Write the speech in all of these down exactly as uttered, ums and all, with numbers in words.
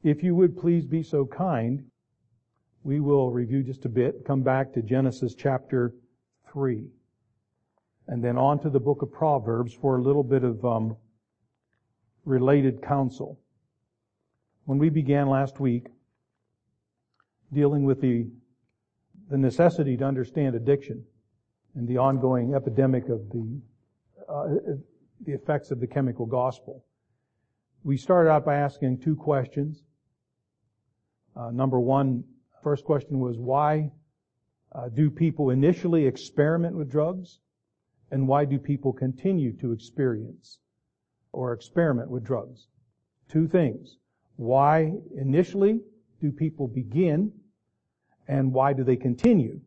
If you would please be so kind, we will review just a bit, come back to Genesis chapter three, and then on to the book of Proverbs for a little bit of um, related counsel. When we began last week dealing with the the necessity to understand addiction and the ongoing epidemic of the uh, the effects of the chemical gospel, we started out by asking two questions. Uh, number one, first question was, why uh, do people initially experiment with drugs? And why do people continue to experience or experiment with drugs? Two things. Why initially do people begin? And why do they continue?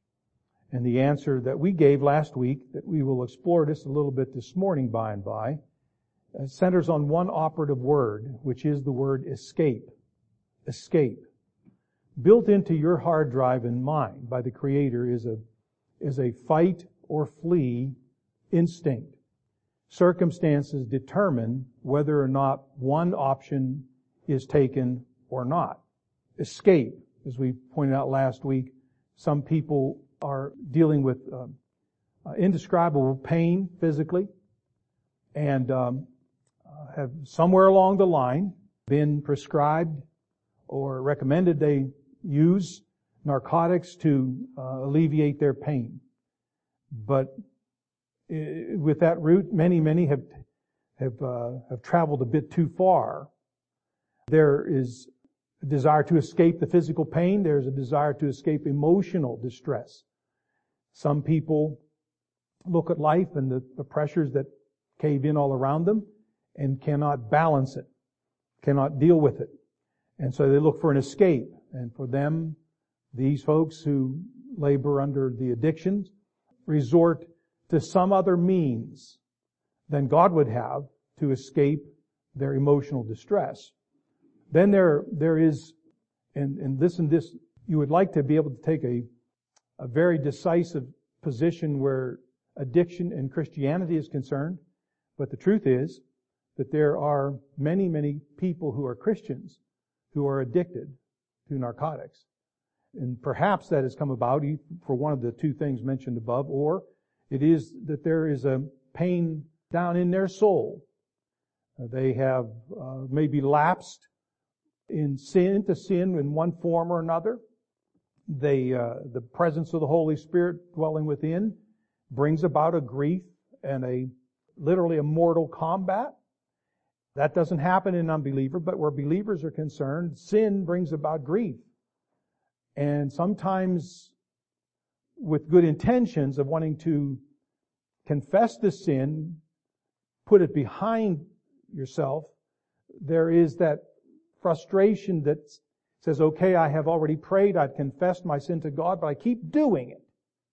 And the answer that we gave last week, that we will explore just a little bit this morning by and by, uh, centers on one operative word, which is the word escape. Escape. Built into your hard drive and mine by the Creator is a, is a fight or flee instinct. Circumstances determine whether or not one option is taken or not. Escape, as we pointed out last week, some people are dealing with um, uh, indescribable pain physically and um, uh, have somewhere along the line been prescribed or recommended they use narcotics to uh, alleviate their pain. But uh, with that route, many, many have have uh, have traveled a bit too far. There is a desire to escape the physical pain. There's a desire to escape emotional distress. Some people look at life and the, the pressures that cave in all around them and cannot balance it, cannot deal with it. And so they look for an escape. And for them, these folks who labor under the addictions resort to some other means than God would have to escape their emotional distress. Then there, there is, and, and this and this, you would like to be able to take a, a very decisive position where addiction and Christianity is concerned. But the truth is that there are many, many people who are Christians who are addicted to narcotics. And perhaps that has come about for one of the two things mentioned above, or it is that there is a pain down in their soul. They have uh, maybe lapsed in sin to sin in one form or another. They, uh, the presence of the Holy Spirit dwelling within brings about a grief and a literally a mortal combat. That doesn't happen in unbeliever, but where believers are concerned, sin brings about grief. And sometimes with good intentions of wanting to confess the sin, put it behind yourself, there is that frustration that says, okay, I have already prayed, I've confessed my sin to God, but I keep doing it.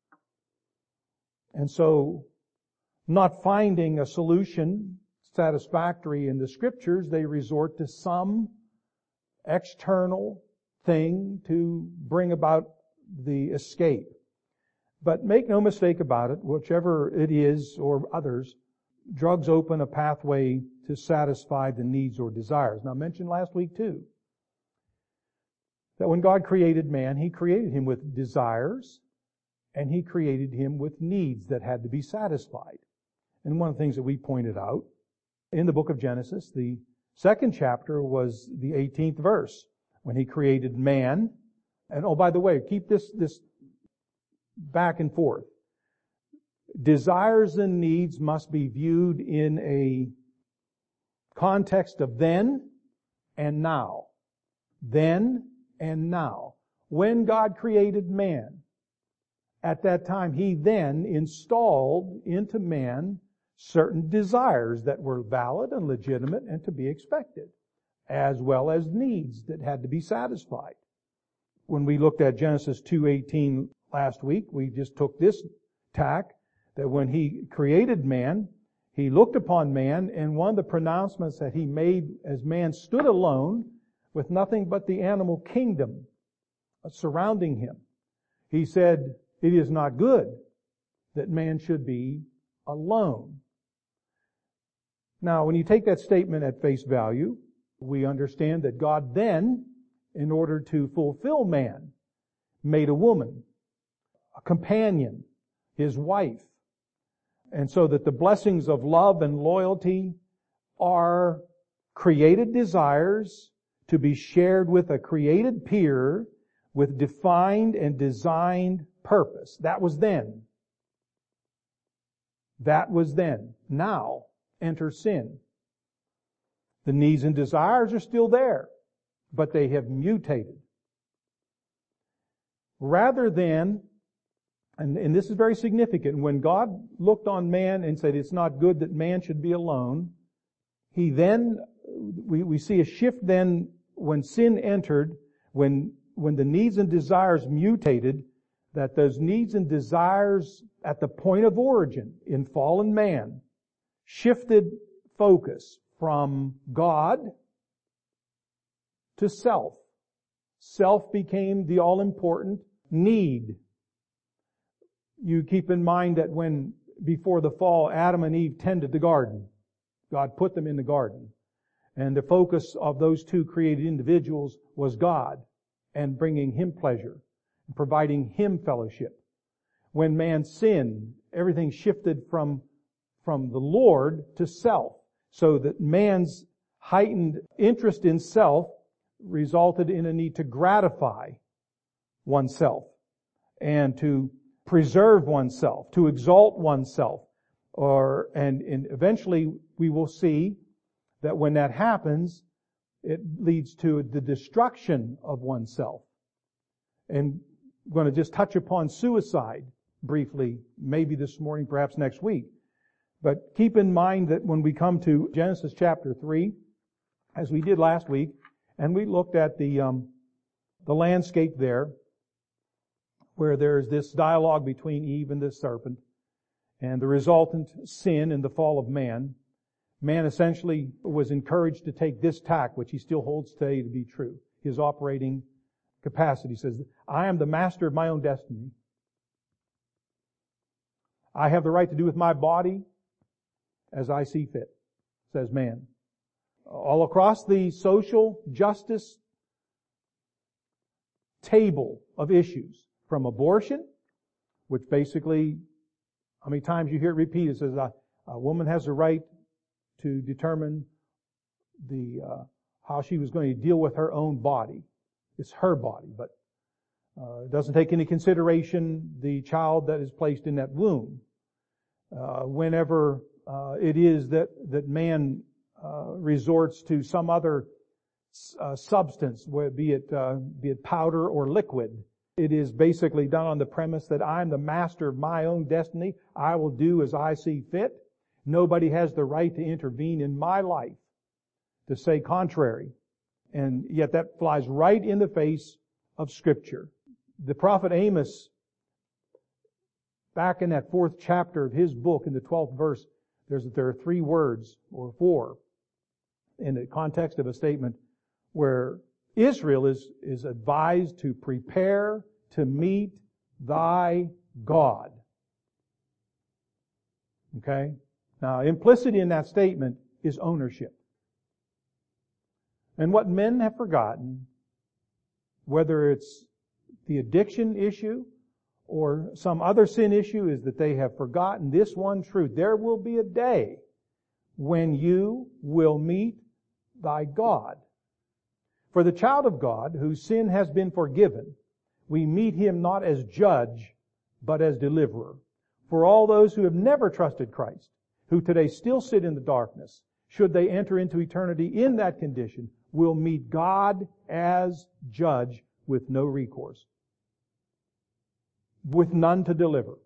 And so, not finding a solution satisfactory in the Scriptures, they resort to some external thing to bring about the escape. But make no mistake about it, whichever it is or others, drugs open a pathway to satisfy the needs or desires. Now, I mentioned last week too, that when God created man, He created him with desires, and He created him with needs that had to be satisfied. And one of the things that we pointed out in the book of Genesis, the second chapter was the eighteenth verse, when He created man. And oh, by the way, keep this, this back and forth. Desires and needs must be viewed in a context of then and now. Then and now. When God created man, at that time, He then installed into man certain desires that were valid and legitimate and to be expected, as well as needs that had to be satisfied. When we looked at Genesis two eighteen last week, we just took this tack, that when He created man, He looked upon man, and one of the pronouncements that He made as man stood alone with nothing but the animal kingdom surrounding him, He said, it is not good that man should be alone. Now, when you take that statement at face value, We understand that God then, in order to fulfill man, made a woman, a companion, his wife. And so that the blessings of love and loyalty are created desires to be shared with a created peer with defined and designed purpose. That was then. That was then. Now, enter sin. The needs and desires are still there, but they have mutated. Rather than, and, and this is very significant, when God looked on man and said it's not good that man should be alone, He then, we, we see a shift then when sin entered, when, when the needs and desires mutated, that those needs and desires at the point of origin in fallen man shifted focus from God to self. Self became the all-important need. You keep in mind that when, before the fall, Adam and Eve tended the garden. God put them in the garden. And the focus of those two created individuals was God and bringing Him pleasure and providing Him fellowship. When man sinned, everything shifted from, from the Lord to self, so that man's heightened interest in self resulted in a need to gratify oneself and to preserve oneself, to exalt oneself. Or, and, and eventually we will see that when that happens, it leads to the destruction of oneself. And I'm going to just touch upon suicide briefly, maybe this morning, perhaps next week. But keep in mind that when we come to Genesis chapter three, as we did last week, and we looked at the um, the landscape there, where there's this dialogue between Eve and the serpent, and the resultant sin and the fall of man, man essentially was encouraged to take this tack, which he still holds today to be true. His operating capacity says, I am the master of my own destiny. I have the right to do with my body as I see fit, says man. All across the social justice table of issues, from abortion, which basically, how many times you hear it repeated, it says a, a woman has the right to determine the uh, how she was going to deal with her own body. It's her body, but uh, it doesn't take into consideration the child that is placed in that womb. Uh, whenever uh, it is that that man uh, resorts to some other uh, substance, be it uh, be it powder or liquid, it is basically done on the premise that I'm the master of my own destiny. I will do as I see fit. Nobody has the right to intervene in my life to say contrary. And yet that flies right in the face of Scripture. The prophet Amos, back in that fourth chapter of his book, in the twelfth verse, there's, there are three words, or four, in the context of a statement where Israel is, is advised to prepare to meet thy God. Okay? Now, implicit in that statement is ownership. And what men have forgotten, whether it's the addiction issue or some other sin issue, is that they have forgotten this one truth. There will be a day when you will meet thy God. For the child of God, whose sin has been forgiven, we meet Him not as judge, but as deliverer. For all those who have never trusted Christ, who today still sit in the darkness, should they enter into eternity in that condition, will meet God as judge with no recourse, with none to deliver.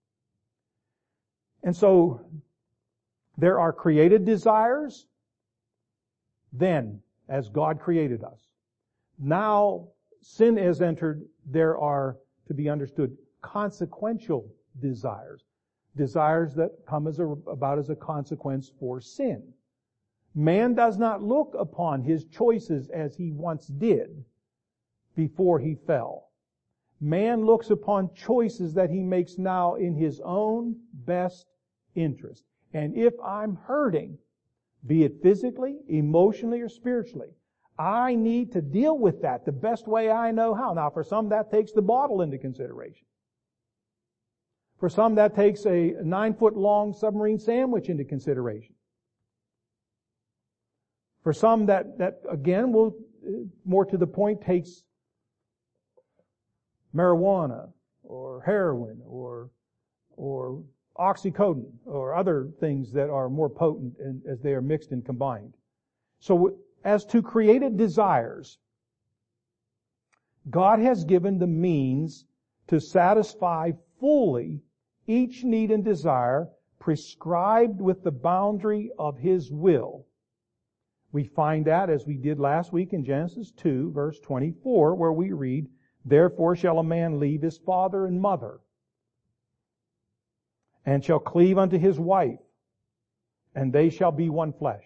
And so, there are created desires, then, as God created us. Now, sin has entered, there are, to be understood, consequential desires. Desires that come as a, about as a consequence for sin. Man does not look upon his choices as he once did before he fell. Man looks upon choices that he makes now in his own best interest. And if I'm hurting, be it physically, emotionally, or spiritually. I need to deal with that the best way I know how. Now, for some, that takes the bottle into consideration. For some, that takes a nine-foot-long submarine sandwich into consideration. For some, that, that again, will, more to the point, takes marijuana or heroin or, or oxycodone or other things that are more potent in, as they are mixed and combined. So, as to created desires, God has given the means to satisfy fully each need and desire prescribed with the boundary of His will. We find that, as we did last week in Genesis two, verse twenty-four, where we read, "Therefore shall a man leave his father and mother, and shall cleave unto his wife, and they shall be one flesh."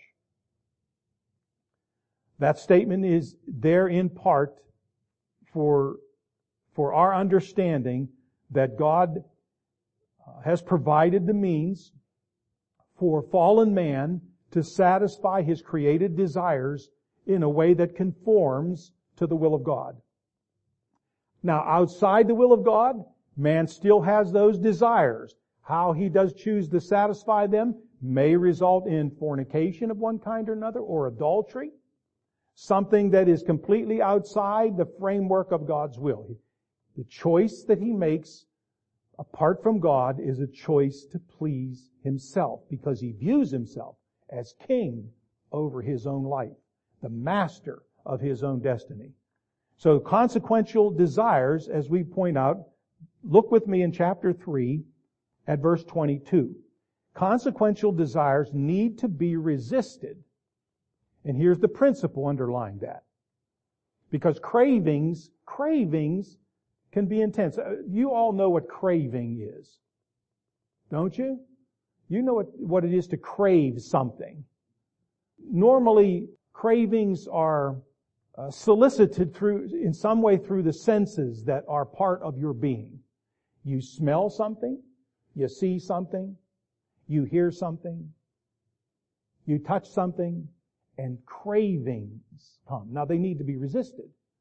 That statement is there in part for, for our understanding that God has provided the means for fallen man to satisfy his created desires in a way that conforms to the will of God. Now, outside the will of God, man still has those desires. How he does choose to satisfy them may result in fornication of one kind or another, or adultery, something that is completely outside the framework of God's will. The choice that he makes apart from God is a choice to please himself, because he views himself as king over his own life, the master of his own destiny. So consequential desires, as we point out, look with me in chapter three at verse twenty-two. Consequential desires need to be resisted. And here's the principle underlying that. Because cravings, cravings can be intense. You all know what craving is, don't you? You know what, what it is to crave something. Normally, cravings are uh, solicited through, in some way, through the senses that are part of your being. You smell something, you see something, you hear something, you touch something, and cravings come. Now, they need to be resisted.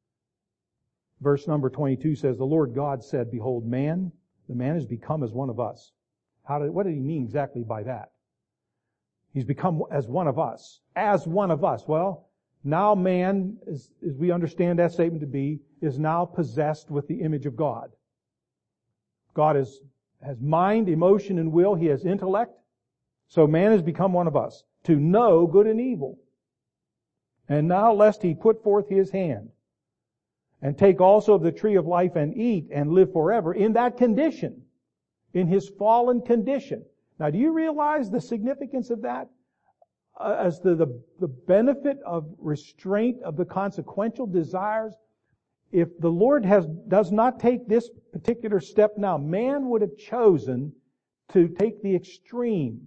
Verse number twenty-two says, "The Lord God said, Behold, man, the man has become as one of us." How did, what did he mean exactly by that? He's become as one of us. As one of us. Well, now man, as, as we understand that statement to be, is now possessed with the image of God. God is, has mind, emotion, and will. He has intellect. So man has become one of us, to know good and evil. And now lest he put forth his hand, and take also of the tree of life and eat and live forever, in that condition, in his fallen condition. Now, do you realize the significance of that? Uh, as the, the, the benefit of restraint of the consequential desires, if the Lord has, does not take this particular step now, man would have chosen to take the extreme.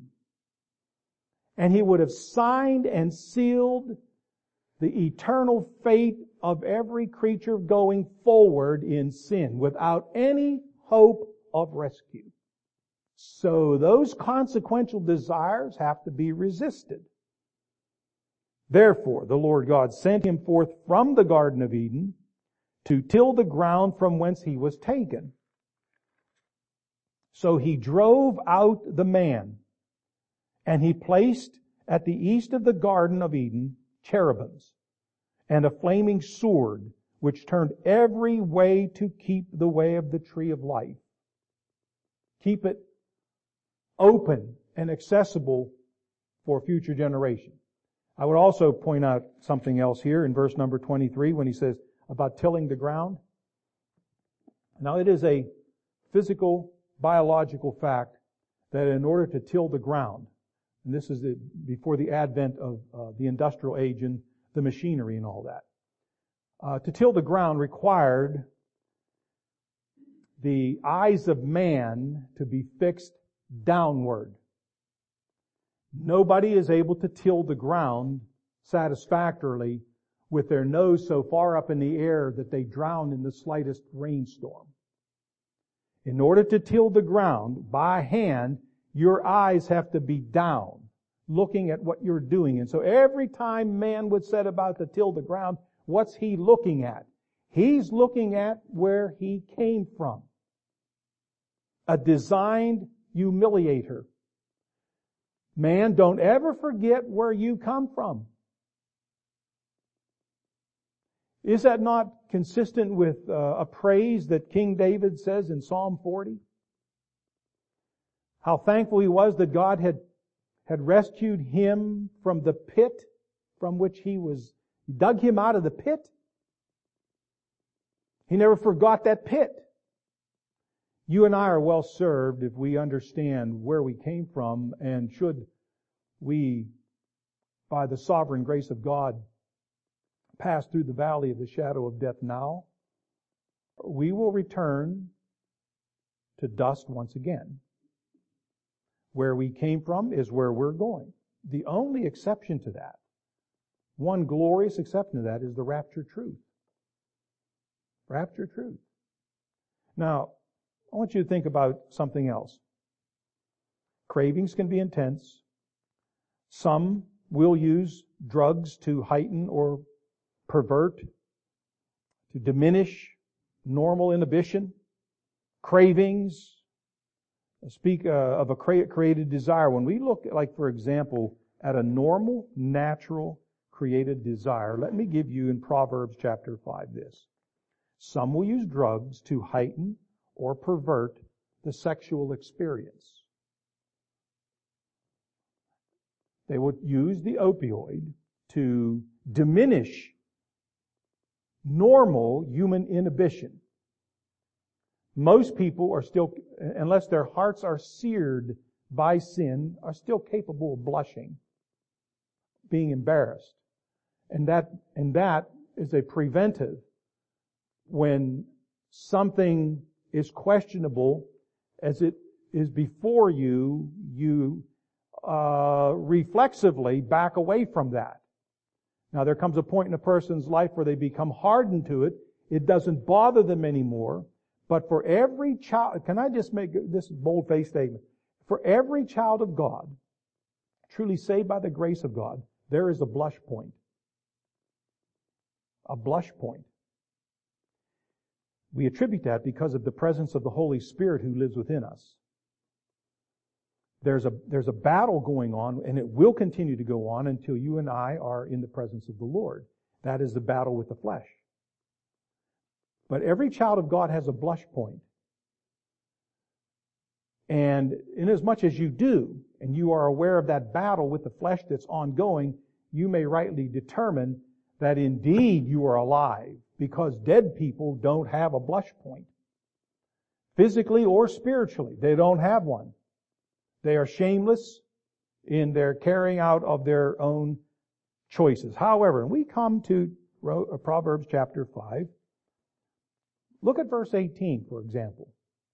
And he would have signed and sealed the eternal fate of every creature going forward in sin without any hope of rescue. So those consequential desires have to be resisted. Therefore, the Lord God sent him forth from the Garden of Eden to till the ground from whence he was taken. So he drove out the man, and he placed at the east of the Garden of Eden cherubims, and a flaming sword, which turned every way to keep the way of the tree of life. Keep it open and accessible for future generations. I would also point out something else here in verse number twenty-three when he says about tilling the ground. Now it is a physical, biological fact that in order to till the ground, and this is the, before the advent of uh, the industrial age and the machinery and all that. Uh, to till the ground required the eyes of man to be fixed downward. Nobody is able to till the ground satisfactorily with their nose so far up in the air that they drown in the slightest rainstorm. In order to till the ground by hand, your eyes have to be down. looking at what you're doing. And so every time man would set about to till the ground, what's he looking at? He's looking at where he came from. A designed humiliator. Man, don't ever forget where you come from. Is that not consistent with uh, a praise that King David says in Psalm forty? How thankful he was that God had, had rescued him from the pit from which he was, he dug him out of the pit. He never forgot that pit. You and I are well served if we understand where we came from, and should we, by the sovereign grace of God, pass through the valley of the shadow of death now, we will return to dust once again. Where we came from is where we're going. The only exception to that, one glorious exception to that, is the rapture truth. Rapture truth. Now, I want you to think about something else. Cravings can be intense. Some will use drugs to heighten or pervert, to diminish normal inhibition, cravings. Speak uh, of a created desire. When we look, like for example, at a normal, natural, created desire, let me give you in Proverbs chapter five this. Some will use drugs to heighten or pervert the sexual experience. They would use the opioid to diminish normal human inhibition. Most people are still, unless their hearts are seared by sin, are still capable of blushing, being embarrassed. And that, and that is a preventive. When something is questionable, as it is before you, you uh, reflexively back away from that. Now there comes a point in a person's life where they become hardened to it. It doesn't bother them anymore. But for every child, can I just make this bold-faced statement? For every child of God, truly saved by the grace of God, there is a blush point. A blush point. We attribute that because of the presence of the Holy Spirit who lives within us. There's a, there's a battle going on, and it will continue to go on until you and I are in the presence of the Lord. That is the battle with the flesh. But every child of God has a blush point. And inasmuch as you do, and you are aware of that battle with the flesh that's ongoing, you may rightly determine that indeed you are alive, because dead people don't have a blush point. Physically or spiritually, they don't have one. They are shameless in their carrying out of their own choices. However, when we come to Proverbs chapter five, look at verse eighteen, for example.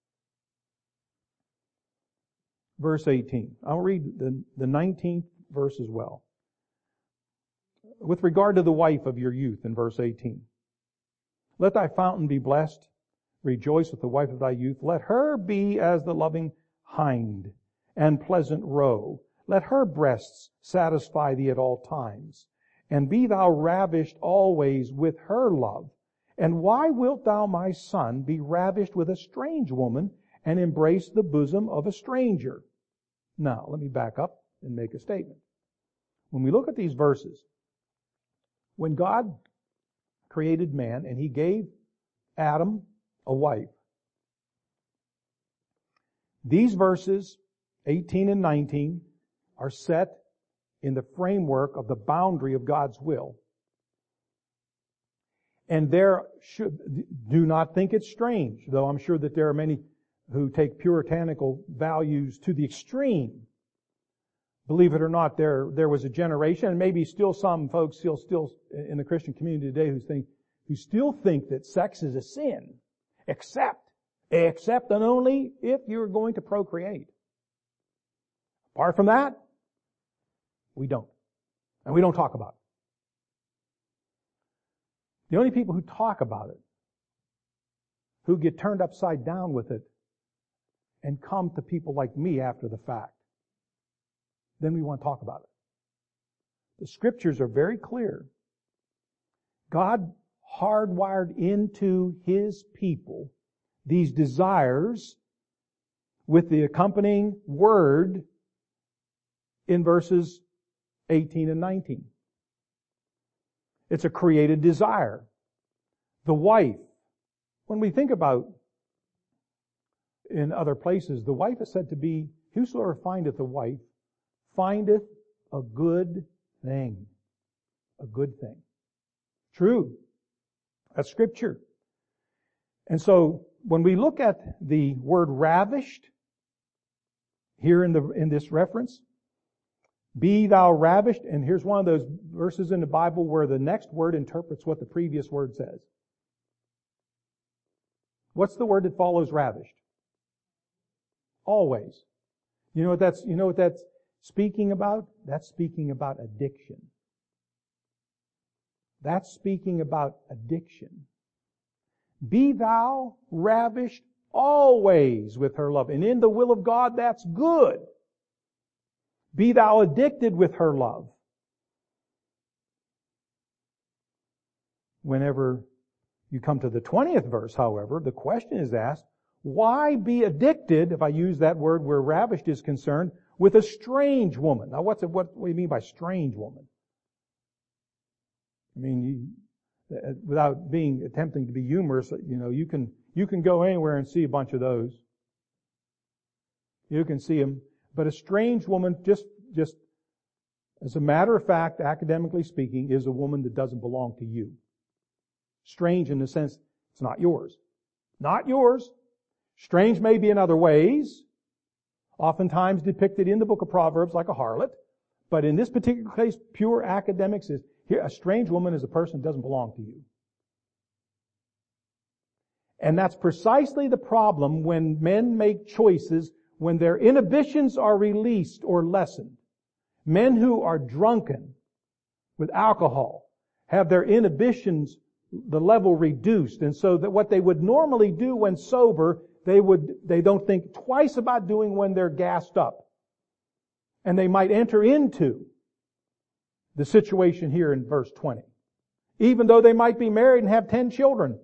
Verse eighteen. I'll read the, the nineteenth verse as well. With regard to the wife of your youth in verse eighteen. Let thy fountain be blessed. Rejoice with the wife of thy youth. Let her be as the loving hind and pleasant roe. Let her breasts satisfy thee at all times. And be thou ravished always with her love. And why wilt thou, my son, be ravished with a strange woman and embrace the bosom of a stranger? Now, let me back up and make a statement. When we look at these verses, when God created man and He gave Adam a wife, these verses, eighteen and nineteen, are set in the framework of the boundary of God's will. And there should, do not think it's strange, though I'm sure that there are many who take puritanical values to the extreme. Believe it or not, there, there was a generation, and maybe still some folks still, still in the Christian community today who think, who still think that sex is a sin, except, except and only if you're going to procreate. Apart from that, we don't. And we don't talk about it. The only people who talk about it, who get turned upside down with it, and come to people like me after the fact, then we want to talk about it. The Scriptures are very clear. God hardwired into His people these desires with the accompanying word in verses eighteen and nineteen. It's a created desire. The wife. When we think about in other places, the wife is said to be, whosoever findeth a wife, findeth a good thing. A good thing. True. That's Scripture. And so, when we look at the word ravished, here in the in this reference, be thou ravished, and here's one of those verses in the Bible where the next word interprets what the previous word says. What's the word that follows ravished? Always. You know what that's, you know what that's speaking about? That's speaking about addiction. That's speaking about addiction. Be thou ravished always with her love. And in the will of God, that's good. Be thou addicted with her love. Whenever you come to the twentieth verse, however, the question is asked, why be addicted, if I use that word where ravished is concerned, with a strange woman? Now, what's it, what, what do you mean by strange woman? I mean, you, without being attempting to be humorous, you know, you can you can go anywhere and see a bunch of those. You can see them, but a strange woman, just just as a matter of fact, academically speaking, is a woman that doesn't belong to you. Strange in the sense it's not yours, not yours. Strange may be in other ways, oftentimes depicted in the book of Proverbs like a harlot, but in this particular case, pure academics is. Here, a strange woman is a person that doesn't belong to you. And that's precisely the problem when men make choices, when their inhibitions are released or lessened. Men who are drunken with alcohol have their inhibitions, the level reduced, and so that what they would normally do when sober, they would, they don't think twice about doing when they're gassed up. And they might enter into the situation here in verse twenty. Even though they might be married and have ten children.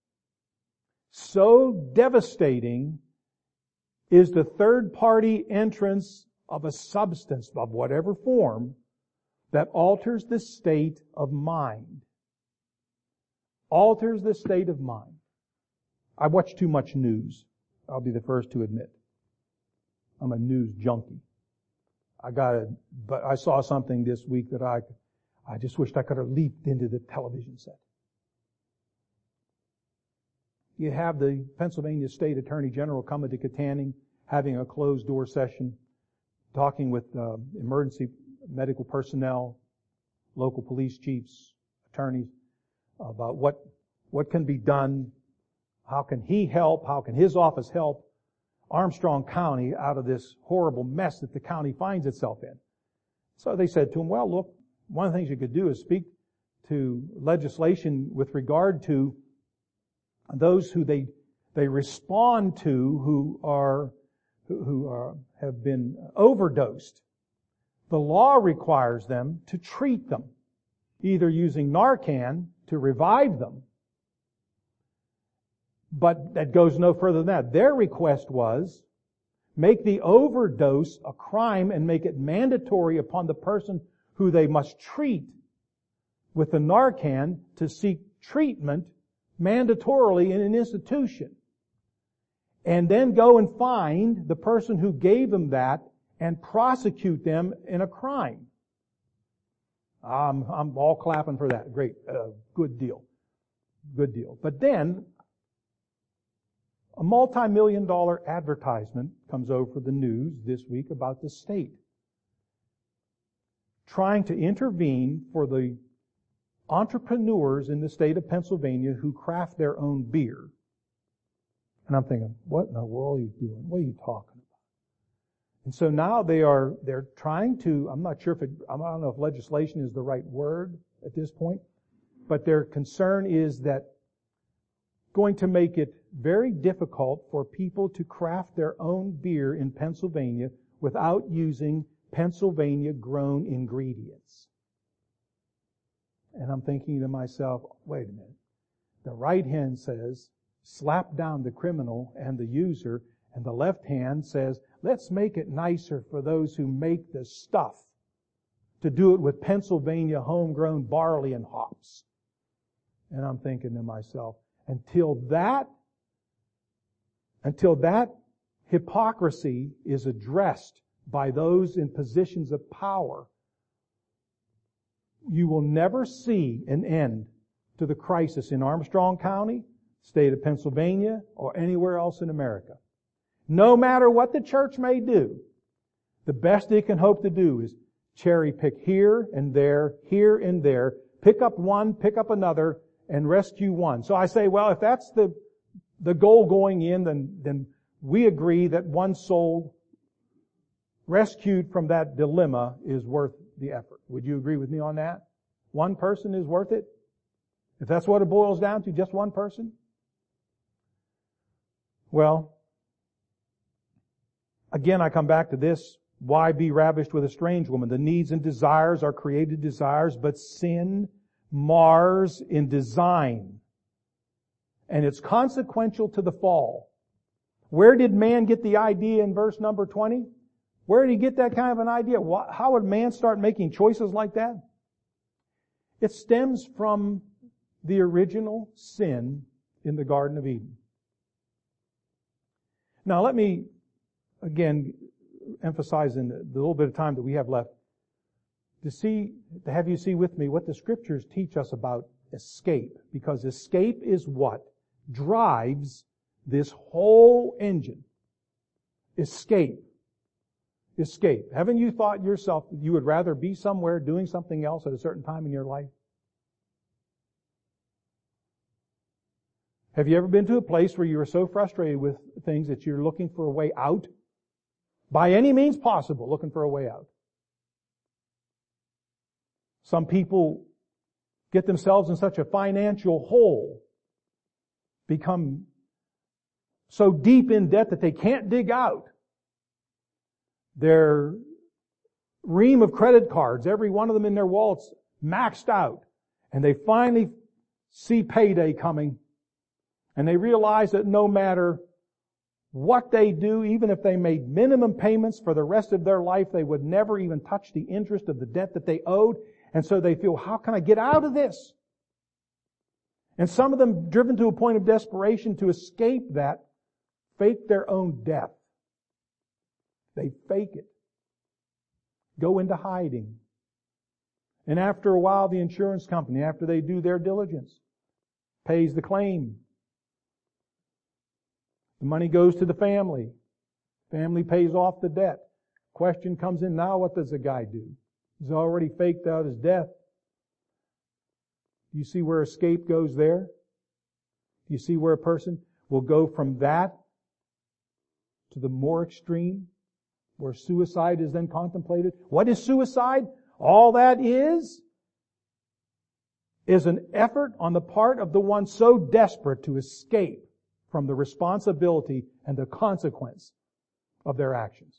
So devastating is the third party entrance of a substance of whatever form that alters the state of mind. Alters the state of mind. I watch too much news. I'll be the first to admit. I'm a news junkie. I got it, but I saw something this week that I, I just wished I could have leaped into the television set. You have the Pennsylvania State Attorney General coming to Katanning, having a closed door session, talking with uh, emergency medical personnel, local police chiefs, attorneys, about what, what can be done, how can he help, how can his office help Armstrong County out of this horrible mess that the county finds itself in. So they said to him, well, look, one of the things you could do is speak to legislation with regard to those who they they respond to who are who, who are have been overdosed. The law requires them to treat them, either using Narcan to revive them. But that goes no further than that. Their request was, make the overdose a crime and make it mandatory upon the person who they must treat with the Narcan to seek treatment mandatorily in an institution. And then go and find the person who gave them that and prosecute them in a crime. I'm, I'm all clapping for that. Great. Uh, good deal. Good deal. But then, a multi-million dollar advertisement comes over the news this week about the state trying to intervene for the entrepreneurs in the state of Pennsylvania who craft their own beer. And I'm thinking, what in the world are you doing? What are you talking about? And so now they are, they're trying to, I'm not sure if it, I don't know if legislation is the right word at this point, but their concern is that going to make it very difficult for people to craft their own beer in Pennsylvania without using Pennsylvania-grown ingredients. And I'm thinking to myself, wait a minute. The right hand says, slap down the criminal and the user, and the left hand says, let's make it nicer for those who make the stuff, to do it with Pennsylvania homegrown barley and hops. And I'm thinking to myself, until that, until that hypocrisy is addressed by those in positions of power, you will never see an end to the crisis in Armstrong County, state of Pennsylvania, or anywhere else in America. No matter what the church may do, the best it can hope to do is cherry pick here and there, here and there, pick up one, pick up another, and rescue one. So I say, well, if that's the the goal going in, then, then we agree that one soul rescued from that dilemma is worth the effort. Would you agree with me on that? One person is worth it? If that's what it boils down to, just one person? Well, again, I come back to this. Why be ravished with a strange woman? The needs and desires are created desires, but sin mars in design. And it's consequential to the fall. Where did man get the idea in verse number twenty? Where did he get that kind of an idea? How would man start making choices like that? It stems from the original sin in the Garden of Eden. Now let me, again, emphasize in the little bit of time that we have left, to see, to have you see with me what the Scriptures teach us about escape. Because escape is what drives this whole engine. Escape. Escape. Haven't you thought yourself that you would rather be somewhere doing something else at a certain time in your life? Have you ever been to a place where you were so frustrated with things that you're looking for a way out? By any means possible, looking for a way out. Some people get themselves in such a financial hole, become so deep in debt that they can't dig out. Their ream of credit cards, every one of them in their wallets, maxed out. And they finally see payday coming. And they realize that no matter what they do, even if they made minimum payments for the rest of their life, they would never even touch the interest of the debt that they owed. And so they feel, how can I get out of this? And some of them, driven to a point of desperation to escape that, fake their own death. They fake it. Go into hiding. And after a while, the insurance company, after they do their diligence, pays the claim. The money goes to the family. Family pays off the debt. Question comes in, now what does the guy do? He's already faked out his death. Do you see where escape goes there? Do you see where a person will go from that to the more extreme, where suicide is then contemplated? What is suicide? All that is, is an effort on the part of the one so desperate to escape from the responsibility and the consequence of their actions.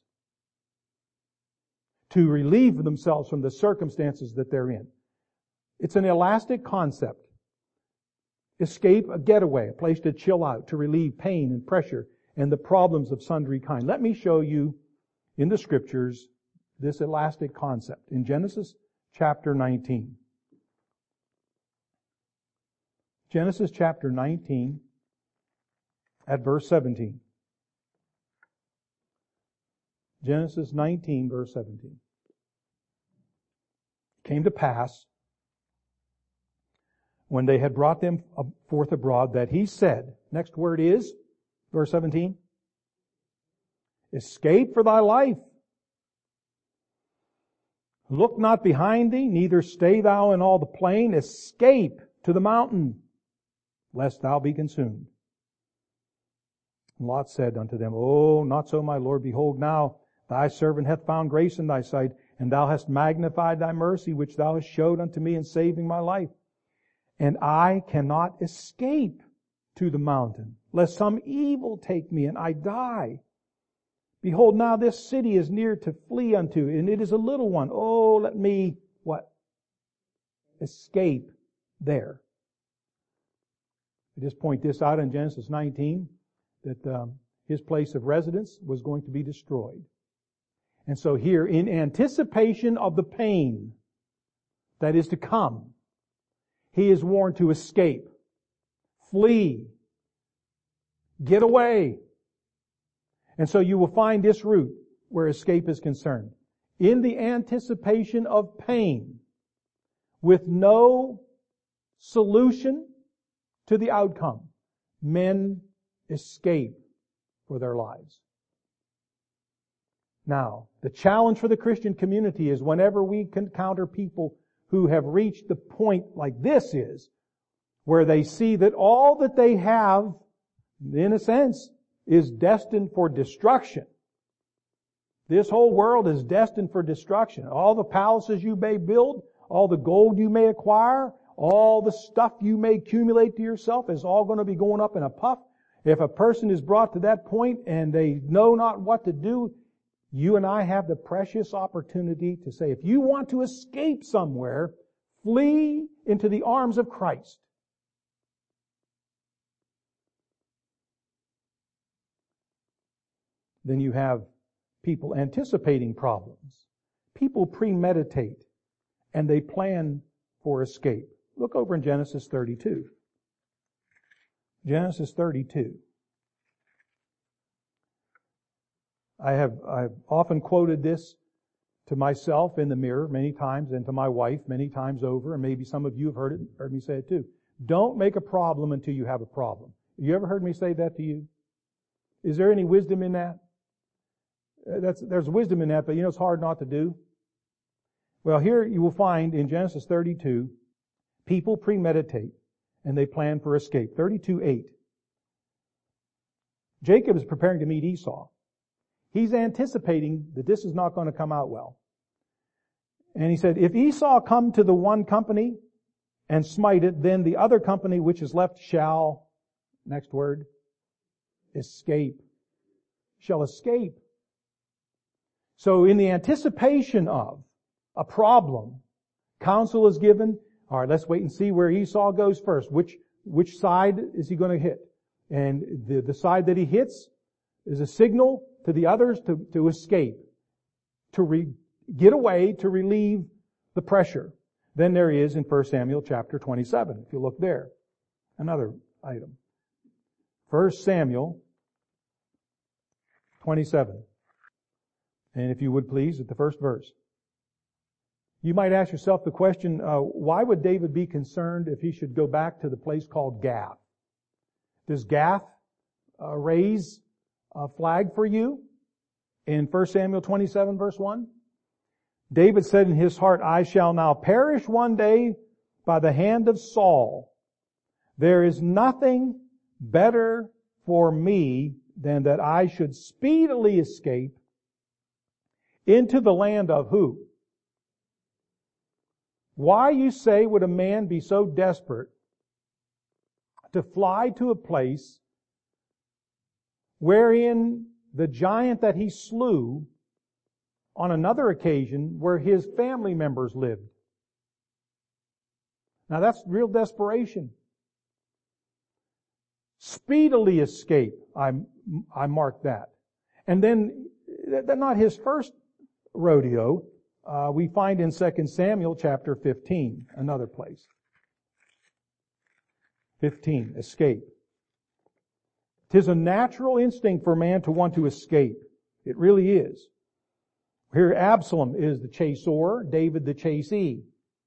To relieve themselves from the circumstances that they're in. It's an elastic concept. Escape, a getaway, a place to chill out, to relieve pain and pressure and the problems of sundry kind. Let me show you in the Scriptures this elastic concept. In Genesis chapter nineteen. Genesis chapter nineteen at verse seventeen. Genesis nineteen, verse seventeen. It came to pass, when they had brought them forth abroad, that he said, next word is, verse seventeen, escape for thy life. Look not behind thee, neither stay thou in all the plain. Escape to the mountain, lest thou be consumed. And Lot said unto them, Oh, not so, my Lord. Behold, now thy servant hath found grace in thy sight, and thou hast magnified thy mercy, which thou hast showed unto me in saving my life. And I cannot escape to the mountain, lest some evil take me and I die. Behold, now this city is near to flee unto, and it is a little one. Oh, let me, what? escape there. I just point this out in Genesis nineteen, that um, his place of residence was going to be destroyed. And so here, in anticipation of the pain that is to come, he is warned to escape, flee, get away. And so you will find this route where escape is concerned. In the anticipation of pain, with no solution to the outcome, men escape for their lives. Now, the challenge for the Christian community is whenever we encounter people who have reached the point like this is, where they see that all that they have, in a sense, is destined for destruction. This whole world is destined for destruction. All the palaces you may build, all the gold you may acquire, all the stuff you may accumulate to yourself is all going to be going up in a puff. If a person is brought to that point and they know not what to do, you and I have the precious opportunity to say, if you want to escape somewhere, flee into the arms of Christ. Then you have people anticipating problems. People premeditate and they plan for escape. Look over in Genesis thirty-two. Genesis thirty-two. I have I've often quoted this to myself in the mirror many times and to my wife many times over, and maybe some of you have heard it, heard me say it too. Don't make a problem until you have a problem. You ever heard me say that to you? Is there any wisdom in that? That's, there's wisdom in that, but you know it's hard not to do. Well, here you will find in Genesis thirty-two, people premeditate and they plan for escape. thirty-two eight. Jacob is preparing to meet Esau. He's anticipating that this is not going to come out well. And he said, if Esau come to the one company and smite it, then the other company which is left shall, next word, escape. Shall escape. So in the anticipation of a problem, counsel is given. All right, let's wait and see where Esau goes first. Which, which side is he going to hit? And the, the side that he hits is a signal to the others to, to escape, to re, get away, to relieve the pressure. Then there is in First Samuel chapter twenty-seven, if you look there. Another item. First Samuel twenty-seven. And if you would please, at the first verse. You might ask yourself the question, uh, why would David be concerned if he should go back to the place called Gath? Does Gath uh, raise a flag for you in First Samuel twenty-seven verse one? David said in his heart, I shall now perish one day by the hand of Saul. There is nothing better for me than that I should speedily escape into the land of who? Why, you say, would a man be so desperate to fly to a place wherein the giant that he slew on another occasion where his family members lived? Now that's real desperation. Speedily escape, I, I mark that. And then, that's not his first rodeo. Uh, we find in Second Samuel chapter fifteen, another place. fifteen, escape. 'Tis a natural instinct for man to want to escape. It really is. Here Absalom is the chaser, David the chasee.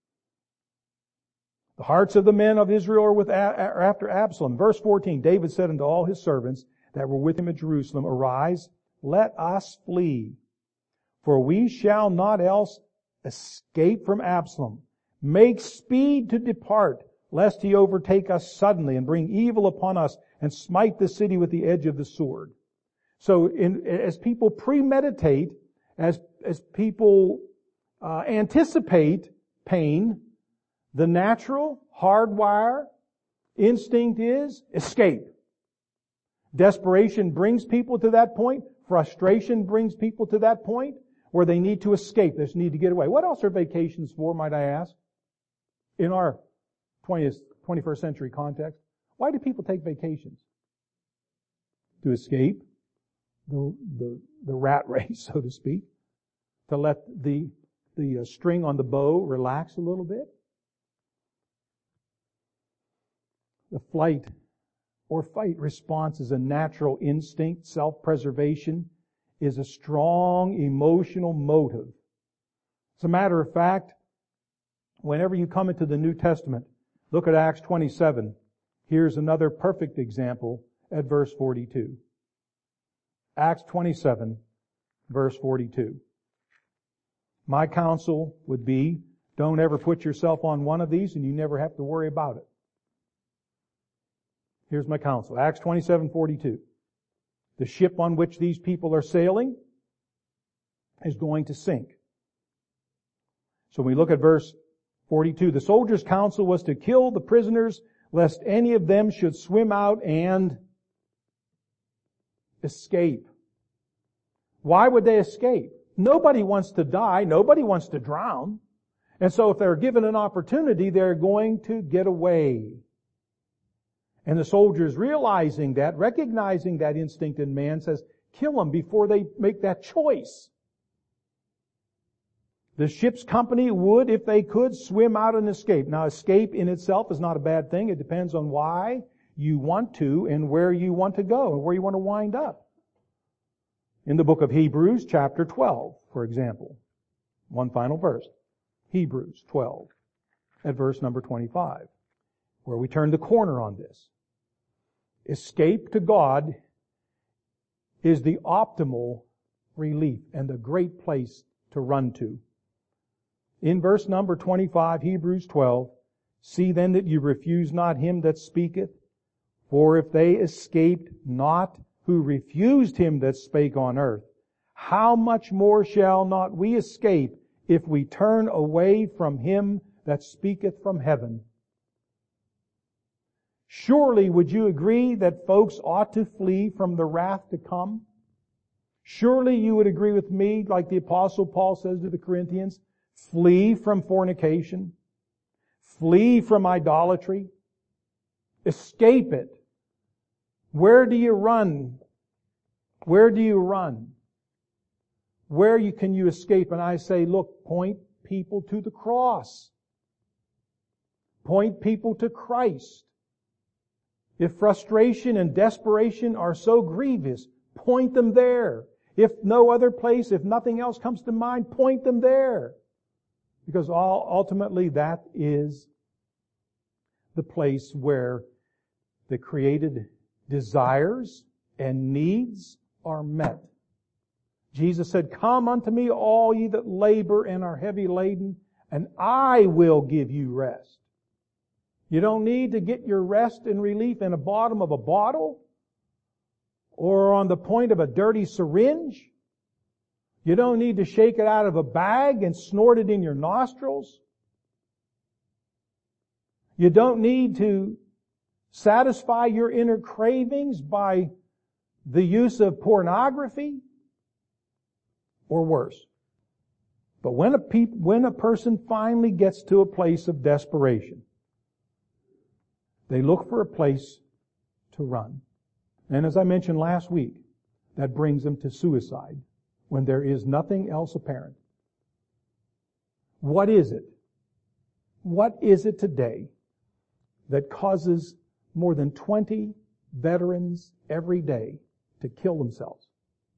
The hearts of the men of Israel are with are after Absalom. Verse fourteen, David said unto all his servants that were with him at Jerusalem, Arise, let us flee, for we shall not else escape from Absalom. Make speed to depart, lest he overtake us suddenly and bring evil upon us and smite the city with the edge of the sword. So in, as people premeditate, as, as people uh, anticipate pain, the natural, hardwire instinct is escape. Desperation brings people to that point. Frustration brings people to that point where they need to escape. They need to get away. What else are vacations for, might I ask? In our twentieth, twenty-first century context, why do people take vacations? To escape the, the, the rat race, so to speak. To let the, the uh, string on the bow relax a little bit. The flight or fight response is a natural instinct. Self-preservation is a strong emotional motive. As a matter of fact, whenever you come into the New Testament, look at Acts twenty-seven. Here's another perfect example at verse forty-two. Acts twenty-seven, verse forty-two. My counsel would be, don't ever put yourself on one of these and you never have to worry about it. Here's my counsel. Acts twenty-seven forty-two. The ship on which these people are sailing is going to sink. So we look at verse forty-two. The soldiers' counsel was to kill the prisoners, lest any of them should swim out and escape. Why would they escape? Nobody wants to die. Nobody wants to drown. And so if they're given an opportunity, they're going to get away. And the soldiers, realizing that, recognizing that instinct in man, says, kill them before they make that choice. The ship's company would, if they could, swim out and escape. Now, escape in itself is not a bad thing. It depends on why you want to and where you want to go and where you want to wind up. In the book of Hebrews, chapter twelve, for example, one final verse. Hebrews twelve, at verse number twenty-five, where we turn the corner on this. Escape to God is the optimal relief and the great place to run to. In verse number twenty-five, Hebrews twelve, see then that you refuse not him that speaketh, for if they escaped not who refused him that spake on earth, how much more shall not we escape if we turn away from him that speaketh from heaven? Surely would you agree that folks ought to flee from the wrath to come? Surely you would agree with me, like the Apostle Paul says to the Corinthians, flee from fornication, flee from idolatry, escape it. Where do you run? Where do you run? Where you, can you escape? And I say, look, point people to the cross. Point people to Christ. If frustration and desperation are so grievous, point them there. If no other place, if nothing else comes to mind, point them there. Because all, ultimately that is the place where the created desires and needs are met. Jesus said, come unto me all ye that labor and are heavy laden, and I will give you rest. You don't need to get your rest and relief in the bottom of a bottle or on the point of a dirty syringe. You don't need to shake it out of a bag and snort it in your nostrils. You don't need to satisfy your inner cravings by the use of pornography or worse. But when a pe- when a person finally gets to a place of desperation, they look for a place to run. And as I mentioned last week, that brings them to suicide when there is nothing else apparent. What is it? What is it today that causes more than twenty veterans every day to kill themselves?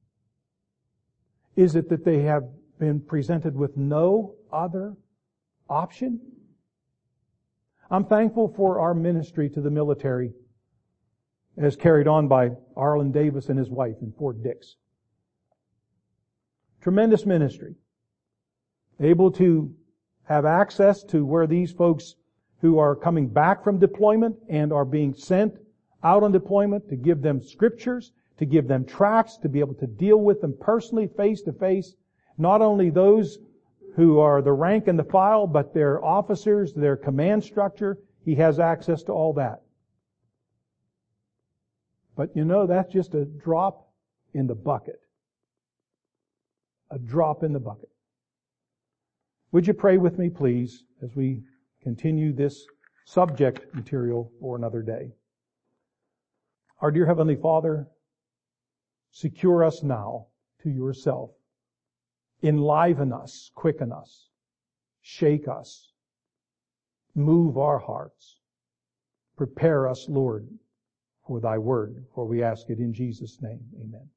Is it that they have been presented with no other option? I'm thankful for our ministry to the military as carried on by Arlen Davis and his wife in Fort Dix. Tremendous ministry. Able to have access to where these folks who are coming back from deployment and are being sent out on deployment, to give them scriptures, to give them tracts, to be able to deal with them personally, face to face. Not only those who are the rank and the file, but their officers, their command structure. He has access to all that. But you know, that's just a drop in the bucket. A drop in the bucket. Would you pray with me, please, as we continue this subject material for another day. Our dear Heavenly Father, secure us now to yourself. Enliven us, quicken us, shake us, move our hearts. Prepare us, Lord, for thy word, for we ask it in Jesus' name. Amen.